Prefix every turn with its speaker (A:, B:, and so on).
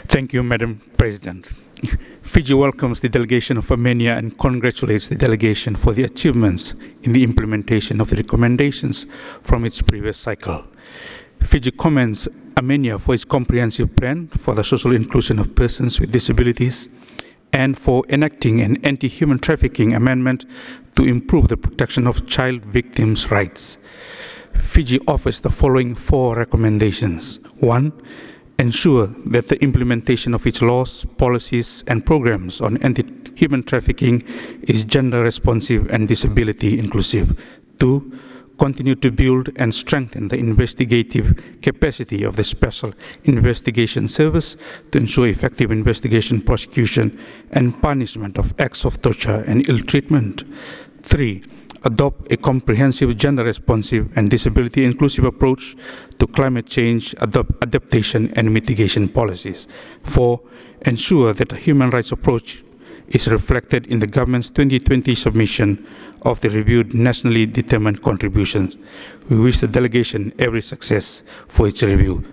A: Thank you, Madam President. Fiji welcomes the delegation of Armenia and congratulates the delegation for the achievements in the implementation of the recommendations from its previous cycle. Fiji commends Armenia for its comprehensive plan for the social inclusion of persons with disabilities and for enacting an anti-human trafficking amendment to improve the protection of child victims' rights. Fiji offers the following 4 recommendations. 1. Ensure that the implementation of its laws, policies, and programs on anti-human trafficking is gender responsive and disability inclusive. 2. Continue to build and strengthen the investigative capacity of the Special Investigation Service to ensure effective investigation, prosecution, and punishment of acts of torture and ill treatment. 3. Adopt a comprehensive, gender-responsive and disability-inclusive approach to climate change adaptation and mitigation policies. 4. Ensure that a human rights approach is reflected in the government's 2020 submission of the reviewed nationally determined contributions. We wish the delegation every success for its review.